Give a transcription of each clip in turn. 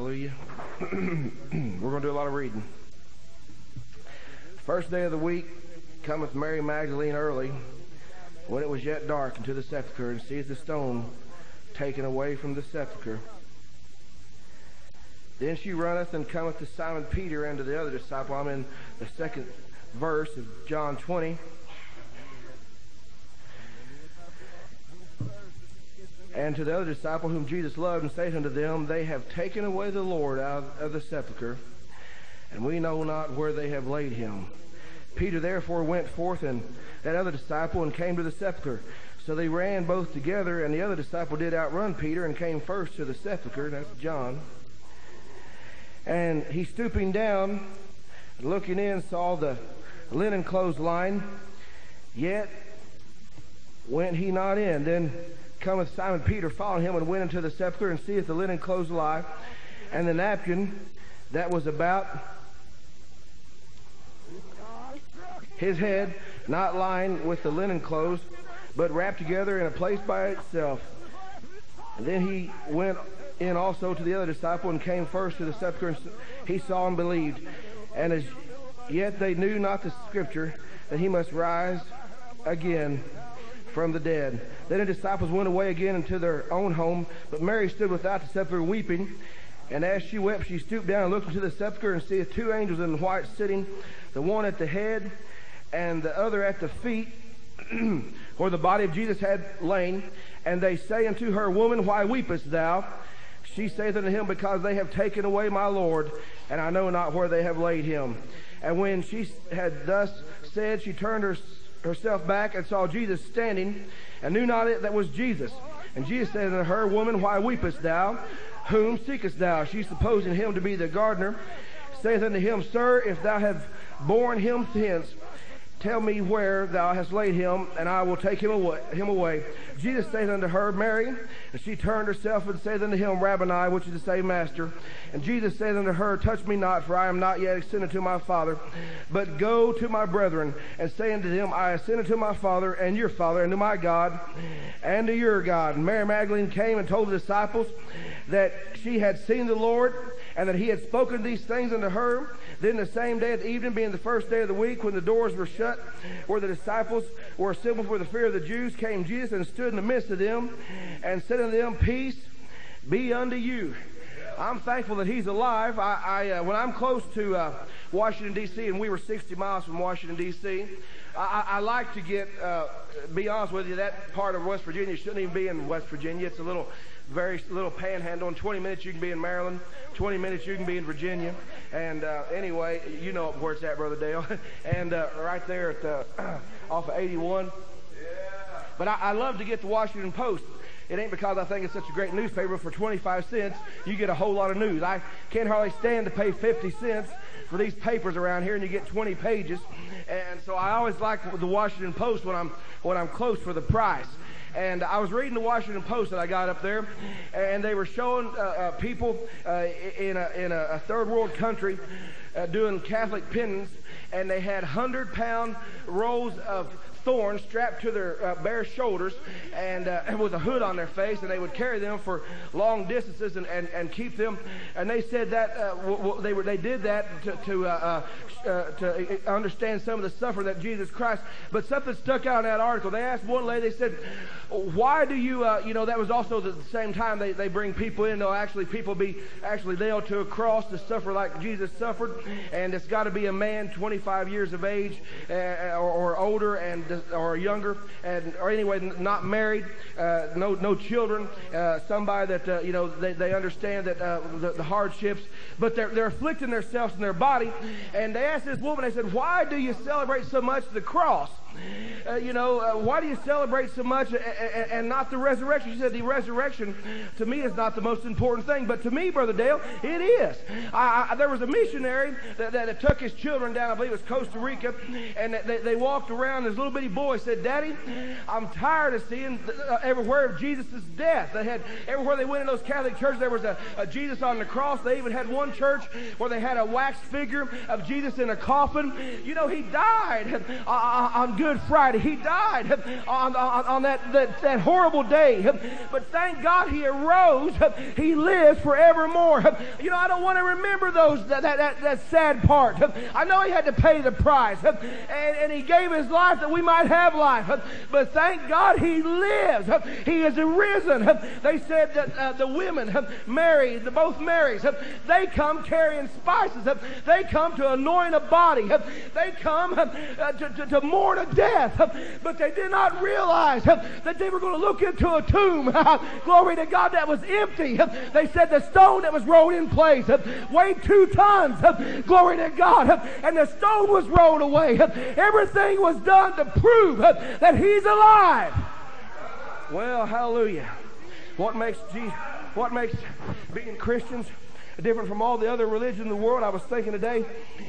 Hallelujah. We're going to do a lot of reading. First day of the week cometh Mary Magdalene early, when it was yet dark, into the sepulchre, and seeth the stone taken away from the sepulchre. Then she runneth and cometh to Simon Peter and to the other disciple. I'm in the second verse of John 20. And to the other disciple whom Jesus loved, and saith unto them, They have taken away the Lord out of the sepulchre, and we know not where they have laid him. Peter therefore went forth, and that other disciple, and came to the sepulchre. So they ran both together, and the other disciple did outrun Peter, and came first to the sepulchre. That's John. And he, stooping down, looking in, saw the linen clothes lying, yet went he not in. Then cometh Simon Peter, following him, and went into the sepulchre, and seeth the linen clothes lie, and the napkin that was about his head, not lying with the linen clothes, but wrapped together in a place by itself. And then he went in also to the other disciple, and came first to the sepulchre, and he saw and believed. And as yet they knew not the scripture, that he must rise again from the dead. Then the disciples went away again into their own home, but Mary stood without the sepulchre weeping. And as she wept, she stooped down and looked into the sepulchre, and seeth two angels in white sitting, the one at the head and the other at the feet, where the body of Jesus had lain. And they say unto her, Woman, why weepest thou? She saith unto him, Because they have taken away my Lord, and I know not where they have laid him. And when she had thus said, she turned herself back, and saw Jesus standing, and knew not it that was Jesus. And Jesus said unto her, Woman, why weepest thou? Whom seekest thou? She, supposing him to be the gardener, saith unto him, Sir, if thou have borne him hence, tell me where thou hast laid him, and I will take him away. Jesus saith unto her, Mary. And she turned herself and saith unto him, Rabboni, which is to say, Master. And Jesus saith unto her, Touch me not, for I am not yet ascended to my Father, but go to my brethren, and say unto them, I ascended to my Father and your Father, and to my God and to your God. And Mary Magdalene came and told the disciples that she had seen the Lord, and that he had spoken these things unto her. Then the same day at the evening, being the first day of the week, when the doors were shut, where the disciples were assembled for the fear of the Jews, came Jesus and stood in the midst of them, and said unto them, Peace be unto you. I'm thankful that he's alive. When I'm close to Washington, D.C., and we were 60 miles from Washington, D.C., I like to be honest with you, that part of West Virginia shouldn't even be in West Virginia. It's a very little panhandle. In 20 minutes you can be in Maryland. 20 minutes you can be in Virginia. And anyway, you know where it's at, Brother Dale. And right there at off of 81. But I love to get the Washington Post. It ain't because I think it's such a great newspaper. For 25 cents, you get a whole lot of news. I can't hardly stand to pay 50 cents for these papers around here, and you get 20 pages. And so I always like the Washington Post when I'm close for the price. And I was reading the Washington Post that I got up there, and they were showing people in a third world country doing Catholic penance, and they had 100-pound rolls of thorns strapped to their bare shoulders, and with a hood on their face, and they would carry them for long distances and keep them. And they said that they did that to understand some of the suffering that Jesus Christ. But something stuck out in that article. They asked one lady, they said, why do you, that was also the same time they bring people in. They'll actually people be actually nailed to a cross to suffer like Jesus suffered. And it's got to be a man 25 years of age or older or younger, or anyway, not married, no children, somebody that they understand that the hardships, but they're afflicting themselves in their body. And they asked this woman, they said, why do you celebrate so much the cross? Why do you celebrate so much and not the resurrection? She said, the resurrection to me is not the most important thing, but to me, Brother Dale, it is. There was a missionary that took his children down, I believe it was Costa Rica, and they walked around. This little bitty boy said, Daddy, I'm tired of seeing everywhere of Jesus' death. They had, everywhere they went in those Catholic churches, there was a Jesus on the cross. They even had one church where they had a wax figure of Jesus in a coffin. He died on Good Good Friday. He died on that horrible day. But thank God he arose. He lives forevermore. You know, I don't want to remember that sad part. I know he had to pay the price. And he gave his life that we might have life. But thank God he lives. He is risen. They said that the women, Mary, both Marys, they come carrying spices. They come to anoint a body. They come to mourn a death. But they did not realize that they were going to look into a tomb. Glory to God, that was empty. They said the stone that was rolled in place weighed 2 tons. Glory to God. And the stone was rolled away. Everything was done to prove that he's alive. Well, hallelujah. What makes being Christians different from all the other religions in the world? I was thinking today,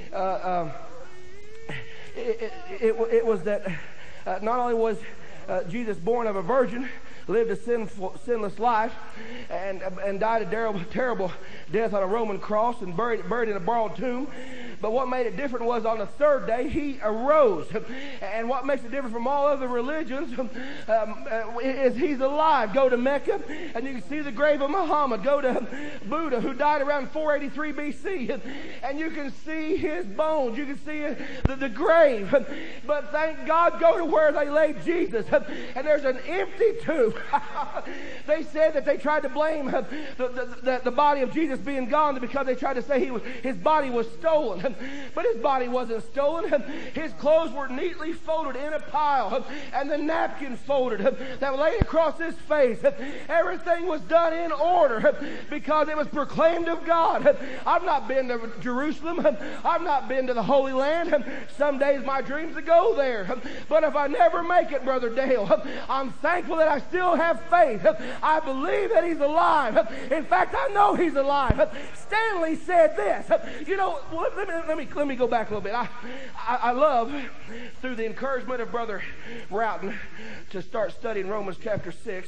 it was that not only was Jesus born of a virgin, lived a sinless life, and died a terrible death on a Roman cross and buried in a borrowed tomb. But what made it different was on the third day he arose. And what makes it different from all other religions is he's alive. Go to Mecca and you can see the grave of Muhammad. Go to Buddha, who died around 483 BC, and you can see his bones. You can see the grave. But thank God, go to where they laid Jesus, and there's an empty tomb. They said that they tried to blame the body of Jesus being gone because they tried to say his body was stolen. But his body wasn't stolen. His clothes were neatly folded in a pile, and the napkin folded that was laid across his face. Everything was done in order because it was proclaimed of God. I've not been to Jerusalem. I've not been to the Holy Land. Some days my dreams to go there. But if I never make it, Brother Dale, I'm thankful that I still have faith. I believe that he's alive. In fact, I know he's alive. Stanley said this. You know, let me go back a little bit. I love, through the encouragement of Brother Roughton, to start studying Romans chapter 6.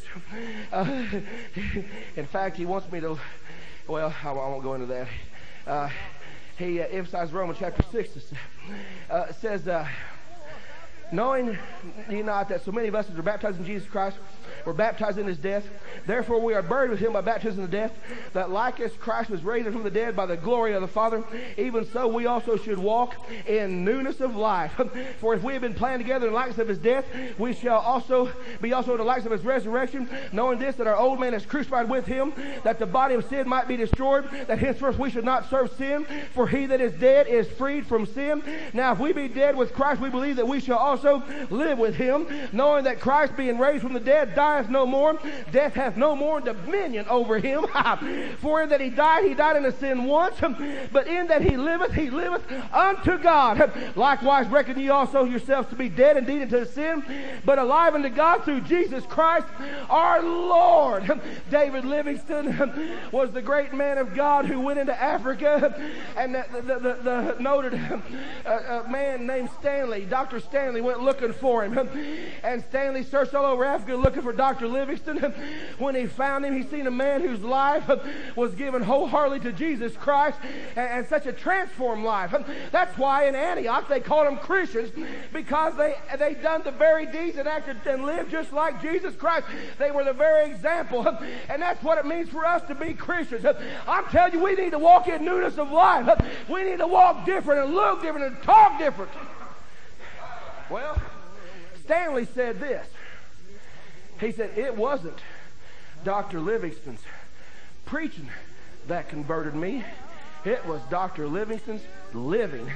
In fact, he wants me to, well, I won't go into that. He emphasized Romans chapter 6. It says, knowing ye not that so many of us as are baptized in Jesus Christ were baptized in his death, therefore we are buried with him by baptism in death, that like as Christ was raised from the dead by the glory of the Father, even so we also should walk in newness of life. For if we have been planted together in the likeness of his death, we shall also be in the likeness of his resurrection, knowing this, that our old man is crucified with him, that the body of sin might be destroyed, that henceforth we should not serve sin, for he that is dead is freed from sin. Now if we be dead with Christ, we believe that we shall also live with him, knowing that Christ, being raised from the dead, dieth no more, death hath no more dominion over him. For in that he died in sin once, but in that he liveth unto God. Likewise reckon ye also yourselves to be dead indeed unto sin, but alive unto God through Jesus Christ our Lord. David Livingstone was the great man of God who went into Africa, and the noted man named Stanley, Dr. Stanley, went looking for him, and Stanley searched all over Africa looking for Dr. Livingston. When he found him, he seen a man whose life was given wholeheartedly to Jesus Christ, and such a transformed life. That's why in Antioch they called them Christians, because they done the very deeds and acted and lived just like Jesus Christ. They were the very example, and that's what it means for us to be Christians. I'm telling you, we need to walk in newness of life. We need to walk different and look different and talk different. Well, Stanley said this. He said, it wasn't Dr. Livingston's preaching that converted me. It was Dr. Livingston's living.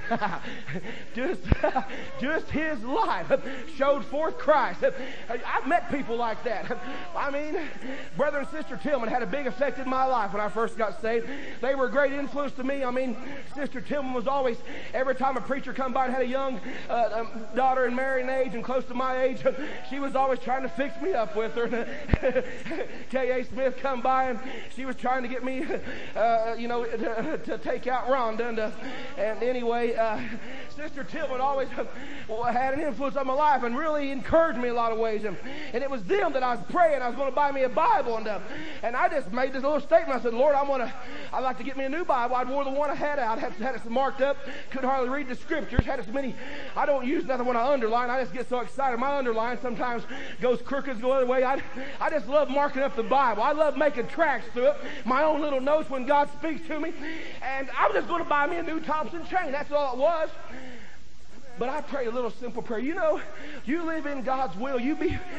just his life showed forth Christ. I've met people like that. I mean, Brother and Sister Tillman had a big effect in my life when I first got saved. They were a great influence to me. I mean, Sister Tillman was always, every time a preacher come by and had a young daughter in marrying age and close to my age, she was always trying to fix me up with her. K.A. Smith come by and she was trying to get me, to take out Rhonda. And anyway, Sister Tillman always had an influence on my life and really encouraged me in a lot of ways. And it was them that I was praying. I was going to buy me a Bible. And I just made this little statement. I said, Lord, I'd like to get me a new Bible. I'd wore the one I had out. Had it marked up. Couldn't hardly read the scriptures. Had so many. I don't use nothing when I underline. I just get so excited. My underline sometimes goes crooked, go the other way. I just love marking up the Bible. I love making tracks through it. My own little notes when God speaks to me. And I was just going to buy me a new Thompson chain. That's all it was. But I prayed a little simple prayer. You know, you live in God's will. You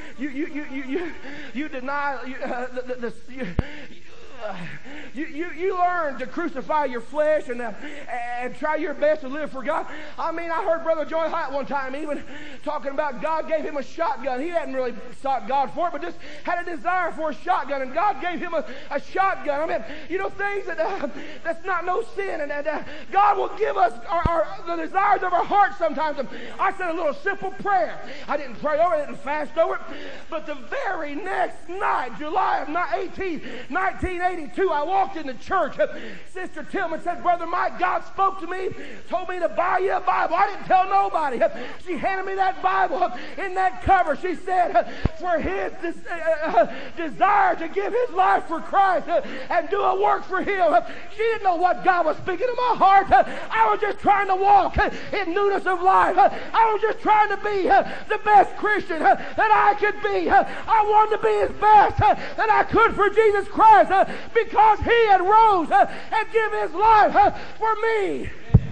deny you learn to crucify your flesh and try your best to live for God. I mean, I heard Brother Joy Hyatt one time even talking about God gave him a shotgun. He hadn't really sought God for it, but just had a desire for a shotgun, and God gave him a shotgun. I mean, you know, things that's not no sin, and God will give us the desires of our heart sometimes. And I said a little simple prayer. I didn't pray over it, I didn't fast over it, but the very next night, July of 1982, I walked into church. Sister Tillman said, Brother Mike, God spoke to me, told me to buy you a Bible. I didn't tell nobody. She handed me that Bible. In that cover, she said, for his desire to give his life for Christ and do a work for him. She didn't know what God was speaking to my heart. I was just trying to walk in newness of life. I was just trying to be the best Christian that I could be. I wanted to be as best that I could for Jesus Christ because he had rose and give his life for me.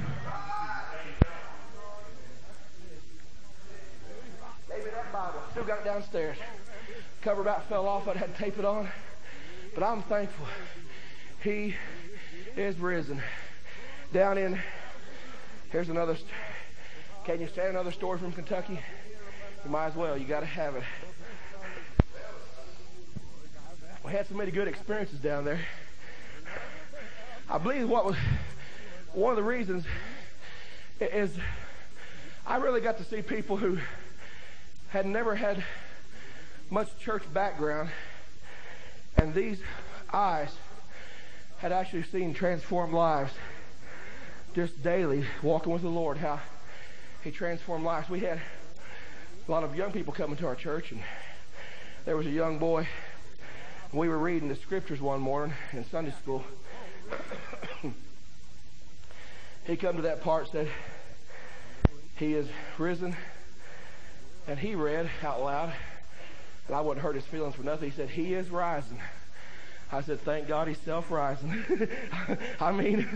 Gave me that Bible. Still got it downstairs. Cover about fell off. I had to tape it on. But I'm thankful. He is risen. Down in, here's another, can you say another story from Kentucky? You might as well. You got to have it. We had so many good experiences down there. I believe what was one of the reasons is I really got to see people who had never had much church background, and these eyes had actually seen transformed lives just daily walking with the Lord, how he transformed lives. We had a lot of young people coming to our church, and there was a young boy. We were reading the scriptures one morning in Sunday school. He come to that part, said, he is risen, and he read out loud, and I wouldn't hurt his feelings for nothing. He said, he is rising. I said, thank God he's self-rising. I mean,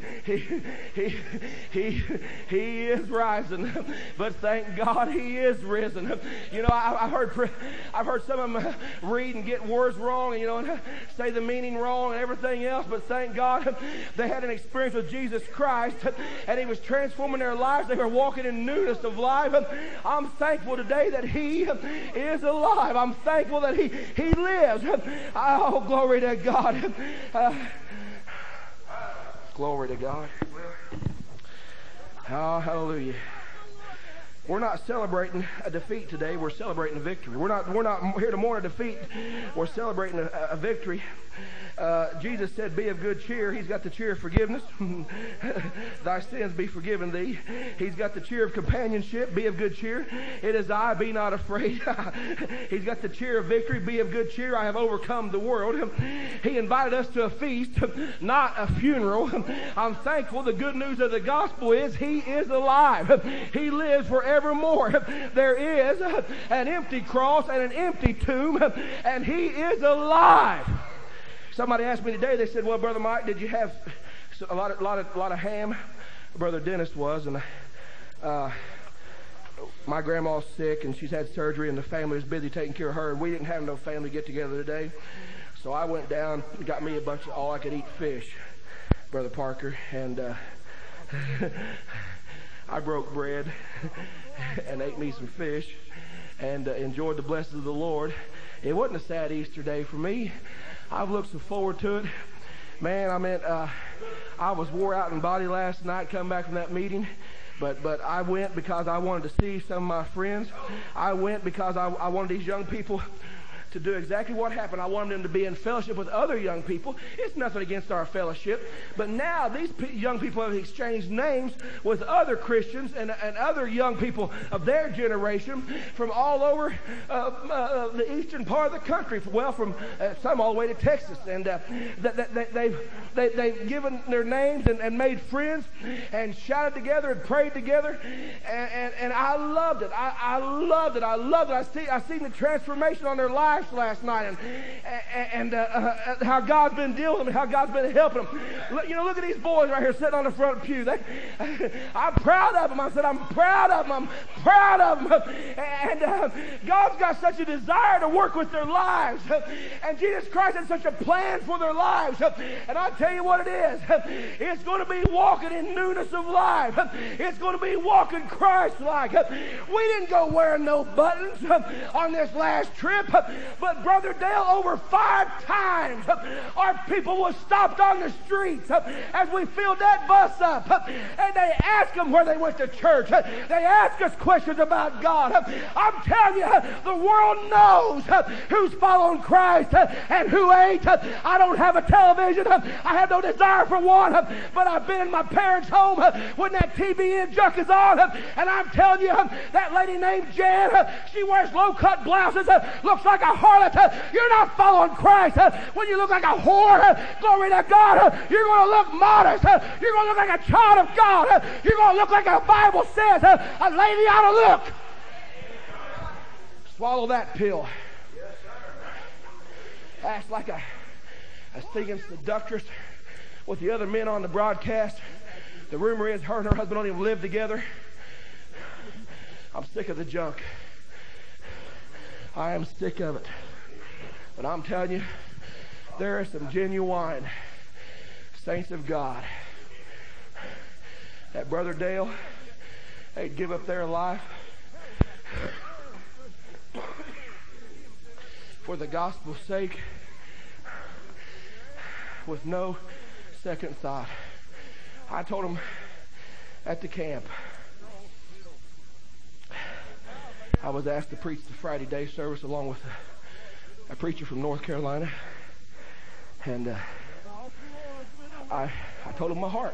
he is rising, but thank God he is risen. You know, I've heard some of them read and get words wrong, and, you know, and say the meaning wrong and everything else, but thank God they had an experience with Jesus Christ, and he was transforming their lives. They were walking in newness of life. I'm thankful today that he is alive. I'm thankful that he lives. Oh, glory to God. Glory to God. Oh, hallelujah. We're not celebrating a defeat today. We're celebrating a victory. We're not here to mourn a defeat. We're celebrating a victory. Jesus said, be of good cheer. He's got the cheer of forgiveness. Thy sins be forgiven thee. He's got the cheer of companionship. Be of good cheer. It is I, be not afraid. He's got the cheer of victory. Be of good cheer. I have overcome the world. He invited us to a feast, not a funeral. I'm thankful. The good news of the gospel is he is alive. He lives forevermore. There is an empty cross and an empty tomb, and he is alive. Somebody asked me today, they said, well, Brother Mike, did you have a lot of ham? Brother Dennis was, and my grandma's sick, and she's had surgery, and the family was busy taking care of her, and we didn't have no family get together today. So I went down and got me a bunch of all-I-could-eat fish, Brother Parker, and I broke bread and ate me some fish and enjoyed the blessings of the Lord. It wasn't a sad Easter day for me. I've looked so forward to it. Man, I was wore out in body last night coming back from that meeting. But I went because I wanted to see some of my friends. I went because I wanted these young people to do exactly what happened. I wanted them to be in fellowship with other young people. It's nothing against our fellowship. But now these young people have exchanged names with other Christians and other young people of their generation from all over the eastern part of the country. Well, from some all the way to Texas. And they've given their names and made friends and shouted together and prayed together. And I loved it. I loved it. I loved it. I seen the transformation on their lives last night, and how God's been dealing with them, how God's been helping them. Look at these boys right here sitting on the front pew. I'm proud of them. I said, I'm proud of them. I'm proud of them. And God's got such a desire to work with their lives. And Jesus Christ had such a plan for their lives. And I'll tell you what it is. It's going to be walking in newness of life. It's going to be walking Christ-like. We didn't go wearing no buttons on this last trip, but Brother Dale, over 5 times our people were stopped on the streets as we filled that bus up, and they asked them where they went to church. They asked us questions about God. I'm telling you, the world knows who's following Christ and who ain't. I don't have a television. I have no desire for one, but I've been in my parents' home when that TBN junk is on, and I'm telling you, that lady named Jan, she wears low-cut blouses, looks like a harlot. You're not following Christ when you look like a whore. Glory to God. You're going to look modest. You're going to look like a child of God. You're going to look like the Bible says a lady ought to look. Swallow that pill. Acts like a singing seductress with the other men on the broadcast. The rumor is her and her husband don't even live together. I'm sick of the junk. I am sick of it. But I'm telling you, there are some genuine saints of God. That Brother Dale, they'd give up their life for the gospel's sake with no second thought. I told him at the camp, I was asked to preach the Friday day service along with a preacher from North Carolina, and I told him my heart.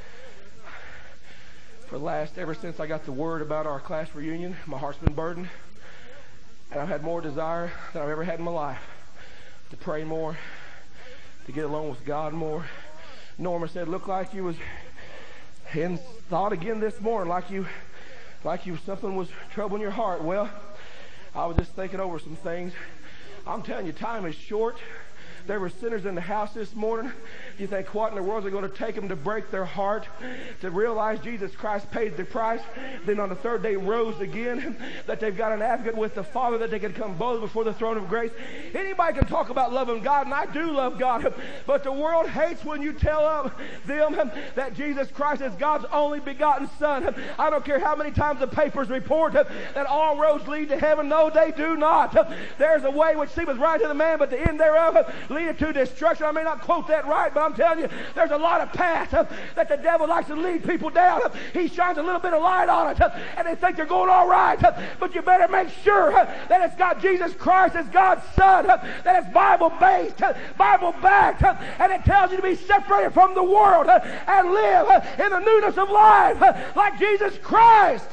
Ever since I got the word about our class reunion, my heart's been burdened, and I've had more desire than I've ever had in my life to pray more, to get along with God more. Norma said, look like you was in thought again this morning, like you something was troubling your heart. Well, I was just thinking over some things. I'm telling you, time is short. There were sinners in the house this morning. You think, what in the world is it going to take them to break their heart, to realize Jesus Christ paid the price, then on the third day rose again, that they've got an advocate with the Father, that they can come boldly before the throne of grace? Anybody can talk about loving God, and I do love God, but the world hates when you tell them that Jesus Christ is God's only begotten Son. I don't care how many times the papers report that all roads lead to heaven. No, they do not. There's a way which seemeth right to the man, but the end thereof leadeth to destruction. I may not quote that right, but I'm telling you, there's a lot of paths that the devil likes to lead people down. He shines a little bit of light on it, and they think they're going all right. But you better make sure that it's got Jesus Christ as God's Son, that it's Bible-based, Bible-backed, and it tells you to be separated from the world and live in the newness of life like Jesus Christ.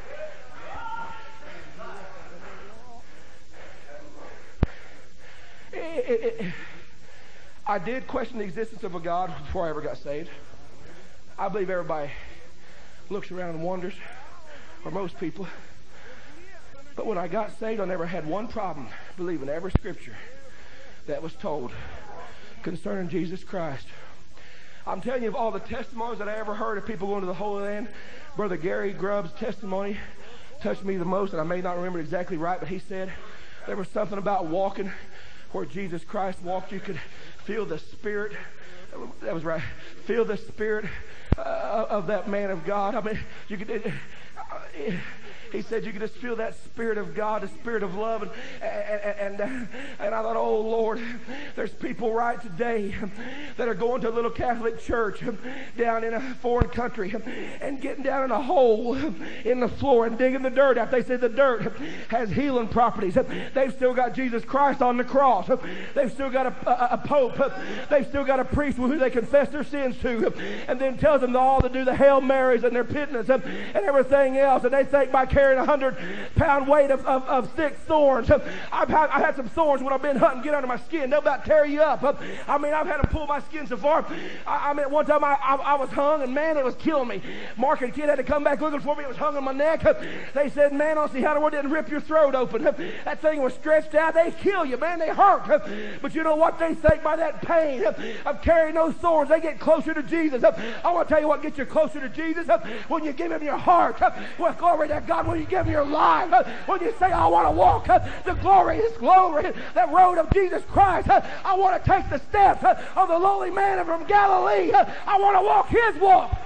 I did question the existence of a God before I ever got saved. I believe everybody looks around and wonders, or most people. But when I got saved, I never had one problem believing every scripture that was told concerning Jesus Christ. I'm telling you, of all the testimonies that I ever heard of people going to the Holy Land, Brother Gary Grubb's testimony touched me the most, and I may not remember it exactly right, but he said there was something about walking where Jesus Christ walked. You could feel the Spirit. That was right. Feel the Spirit of that man of God. I mean, you could. He said you could just feel that Spirit of God, the Spirit of love. And I thought, oh, Lord, there's people right today that are going to a little Catholic church down in a foreign country and getting down in a hole in the floor and digging the dirt out. They said the dirt has healing properties. They've still got Jesus Christ on the cross. They've still got a pope. They've still got a priest who they confess their sins to, and then tells them all to do the Hail Marys and their penitence and everything else. And they think by carrying 100-pound weight of thick thorns. I've had some thorns when I've been hunting get under my skin. They'll about tear you up. I mean, I've had them pull my skin so far. I mean, one time I was hung, and man, it was killing me. Mark and Kid had to come back looking for me. It was hung on my neck. They said, man, I'll see how the Lord didn't rip your throat open. That thing was stretched out. They kill you, man. They hurt. But you know what? They think by that pain of carrying those thorns, they get closer to Jesus. I want to tell you what gets you closer to Jesus. When you give him your heart. Well, glory to God. When you give him your life. When you say, I want to walk the glorious glory, that road of Jesus Christ. I want to take the steps of the lowly man from Galilee. I want to walk his walk.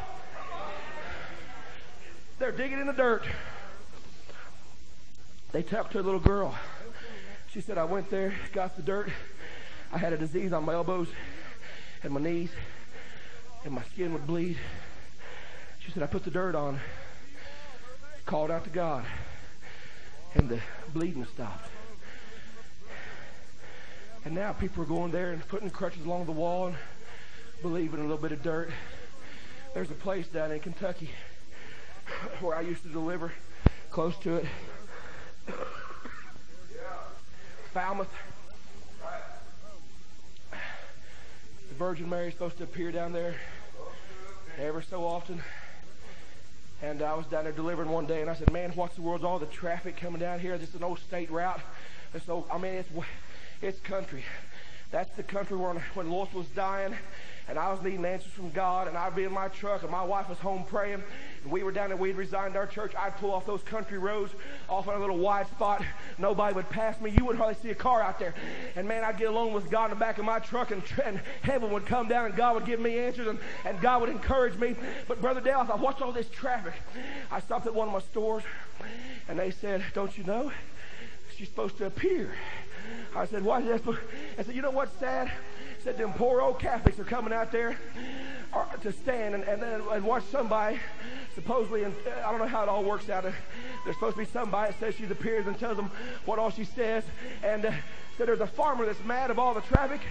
They're digging in the dirt. They talked to a little girl. She said, I went there, got the dirt. I had a disease on my elbows and my knees, and my skin would bleed. She said, I put the dirt on, called out to God, and the bleeding stopped. And now people are going there and putting crutches along the wall and believing in a little bit of dirt. There's a place down in Kentucky where I used to deliver, close to it. Falmouth. The Virgin Mary is supposed to appear down there ever so often. And I was down there delivering one day, and I said, man, what's the world's all the traffic coming down here? This is an old state route. So, I mean, it's country. That's the country where when Lois was dying, and I was needing answers from God, and I'd be in my truck, and my wife was home praying, and we were down there, we'd resigned our church. I'd pull off those country roads, off on a little wide spot. Nobody would pass me. You wouldn't hardly see a car out there. And man, I'd get alone with God in the back of my truck, and heaven would come down, and God would give me answers, and God would encourage me. But Brother Dale, I thought, what's all this traffic? I stopped at one of my stores, and they said, don't you know? She's supposed to appear. I said, why is that? I said, you know what's sad? I said, them poor old Catholics are coming out there to stand and watch somebody, supposedly, and I don't know how it all works out. There's supposed to be somebody that says she appears and tells them what all she says. And so there's a farmer that's mad of all the traffic,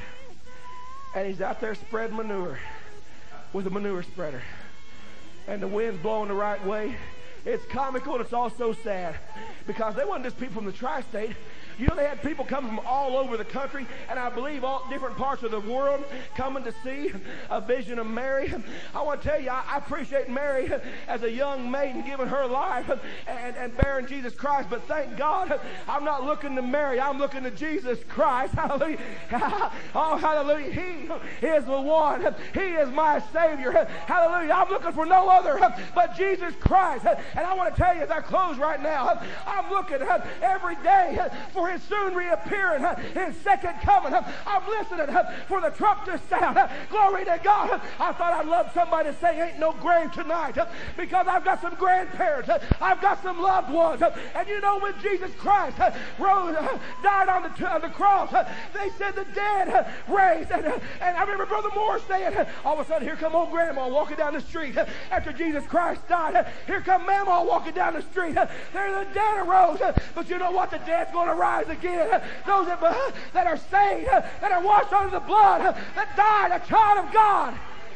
and he's out there spreading manure with a manure spreader. And the wind's blowing the right way. It's comical, and it's also sad, because they weren't just people from the tri-state. You know, they had people coming from all over the country, and I believe all different parts of the world coming to see a vision of Mary. I want to tell you, I appreciate Mary as a young maiden giving her life and bearing Jesus Christ. But thank God, I'm not looking to Mary. I'm looking to Jesus Christ. Hallelujah. Oh, hallelujah. He is the one. He is my Savior. Hallelujah. I'm looking for no other but Jesus Christ. And I want to tell you, as I close right now, I'm looking every day for his soon reappearing, his second coming. I'm listening for the trump to sound. Glory to God. I thought I'd love somebody to say, ain't no grave tonight, because I've got some grandparents. I've got some loved ones. And you know, when Jesus Christ died on the cross, they said the dead raised. And I remember Brother Moore saying, all of a sudden, here come old Grandma walking down the street after Jesus Christ died. Here come Mama walking down the street. There the dead arose. But you know what? The dead's going to rise again. Those that are saved, that are washed under the blood, that died, a child of God.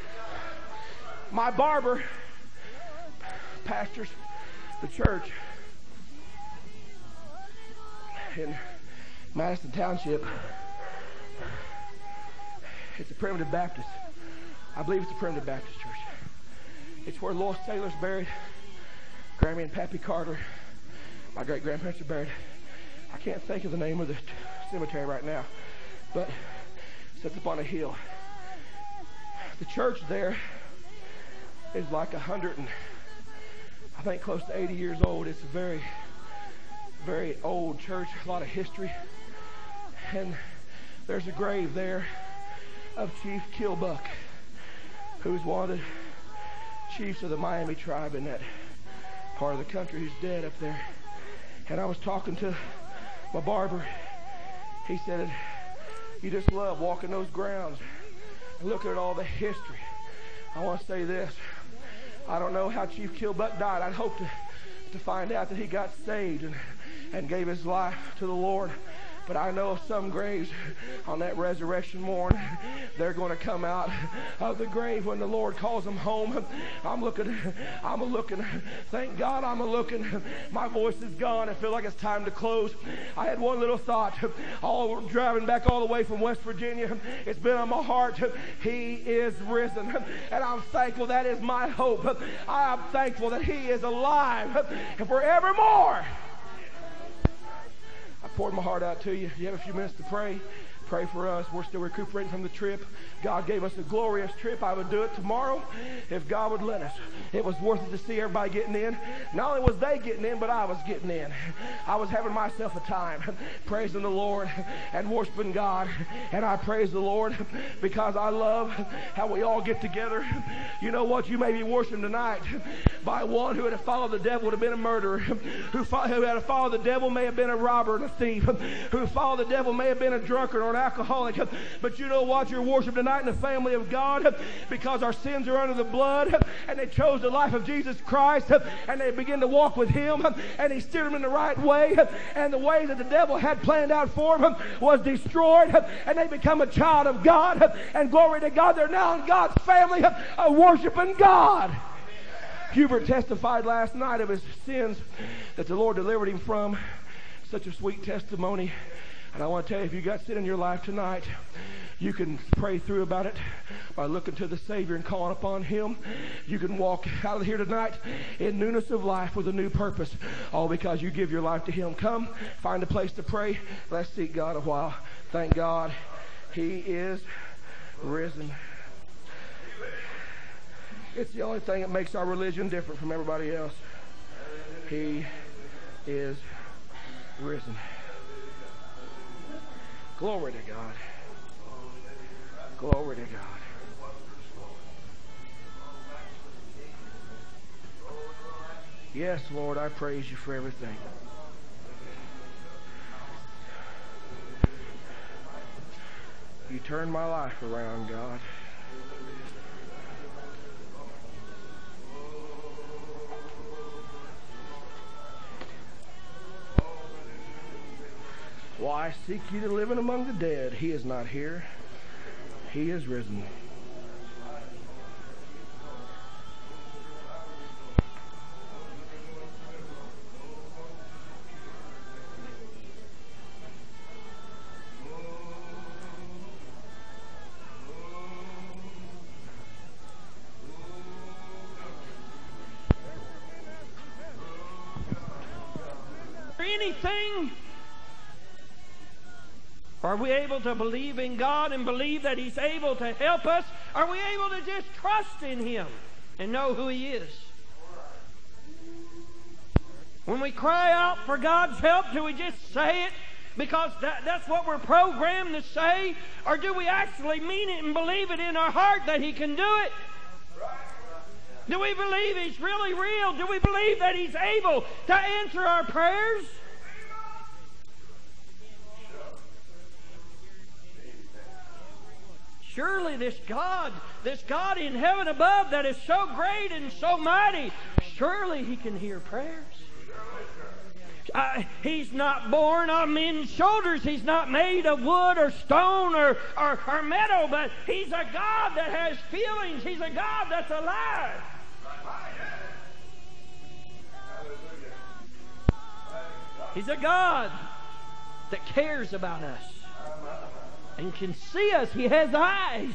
My barber pastors the church in Madison Township. It's a Primitive Baptist. I believe it's a Primitive Baptist church. It's where Lois Taylor's buried, Grammy and Pappy Carter. My great-grandparents are buried. I can't think of the name of the cemetery right now, but it sits up on a hill. The church there is like 100 and I think close to 80 years old. It's a very, very old church, a lot of history. And there's a grave there of Chief Kilbuck, who's one of the chiefs of the Miami tribe in that part of the country who's dead up there. And I was talking to my barber. He said, you just love walking those grounds and looking at all the history. I want to say this. I don't know how Chief Kilbuck died. I'd hope to find out that he got saved and gave his life to the Lord. But I know of some graves on that resurrection morn, they're going to come out of the grave when the Lord calls them home. I'm looking. Thank God I'm looking. My voice is gone. I feel like it's time to close. I had one little thought. Driving back all the way from West Virginia, it's been on my heart. He is risen. And I'm thankful. That is my hope. I'm thankful that He is alive and forevermore. I poured my heart out to you. You have a few minutes to pray. Pray for us. We're still recuperating from the trip. God gave us a glorious trip. I would do it tomorrow if God would let us. It was worth it to see everybody getting in. Not only was they getting in, but I was getting in. I was having myself a time praising the Lord and worshiping God. And I praise the Lord because I love how we all get together. You know what? You may be worshiping tonight by one who had followed the devil would have been a murderer. Who had followed the devil may have been a robber and a thief. Who followed the devil may have been a drunkard or an alcoholic. But you know what? You're worshiping tonight in the family of God because our sins are under the blood, and they chose the life of Jesus Christ, and they begin to walk with Him, and He steered them in the right way, and the way that the devil had planned out for them was destroyed, and they become a child of God, and glory to God, they're now in God's family, worshiping God. Hubert testified last night of his sins that the Lord delivered him from. Such a sweet testimony. And I want to tell you, if you got sin in your life tonight, you can pray through about it by looking to the Savior and calling upon Him. You can walk out of here tonight in newness of life with a new purpose, all because you give your life to Him. Come, find a place to pray. Let's seek God a while. Thank God He is risen. It's the only thing that makes our religion different from everybody else. He is risen. Glory to God. Glory to God. Yes, Lord, I praise You for everything. You turned my life around, God. Why seek ye the living among the dead? He is not here. He is risen. Anything? Are we able to believe in God and believe that He's able to help us? Are we able to just trust in Him and know who He is? When we cry out for God's help, do we just say it because that's what we're programmed to say? Or do we actually mean it and believe it in our heart that He can do it? Do we believe He's really real? Do we believe that He's able to answer our prayers? Surely this God in heaven above that is so great and so mighty, surely He can hear prayers. He's not born on men's shoulders. He's not made of wood or stone or metal, but He's a God that has feelings. He's a God that's alive. He's a God that cares about us and can see us. He has eyes.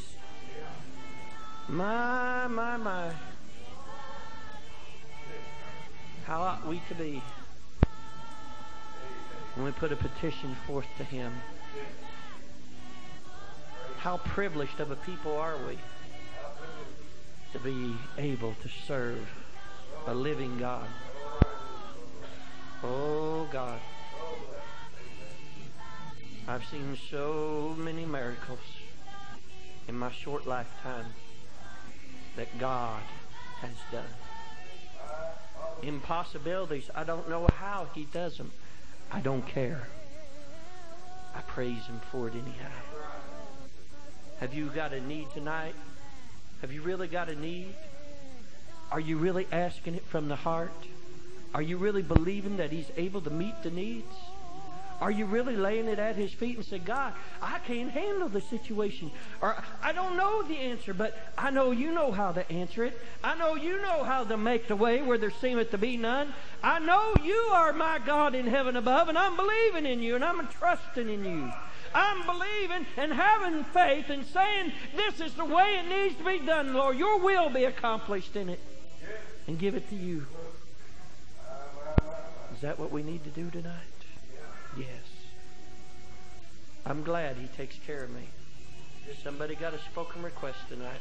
My. How ought we to be when we put a petition forth to Him? How privileged of a people are we to be able to serve a living God. Oh God, I've seen so many miracles in my short lifetime that God has done. Impossibilities, I don't know how He does them. I don't care. I praise Him for it anyhow. Have you got a need tonight? Have you really got a need? Are you really asking it from the heart? Are you really believing that He's able to meet the needs? Are you really laying it at His feet and say, God, I can't handle the situation. Or I don't know the answer, but I know You know how to answer it. I know You know how to make the way where there seemeth to be none. I know You are my God in heaven above, and I'm believing in You, and I'm trusting in You. I'm believing and having faith and saying, this is the way it needs to be done, Lord. Your will be accomplished in it. And give it to You. Is that what we need to do tonight? Yes. I'm glad He takes care of me. Somebody got a spoken request tonight.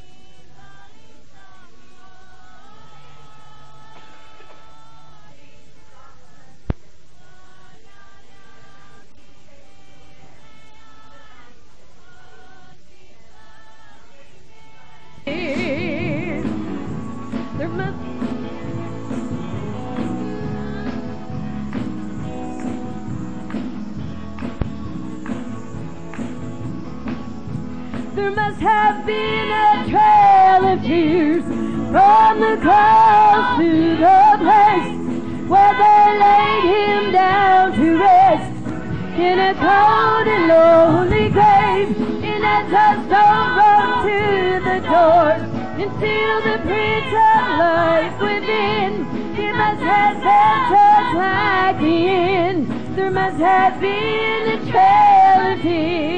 There must have been a trail of tears from the cross to the place where they laid Him down to rest in a cold and lonely grave, in a stone road to the door, until the Prince of Life within. It must have felt just like the end. There must have been a trail of tears.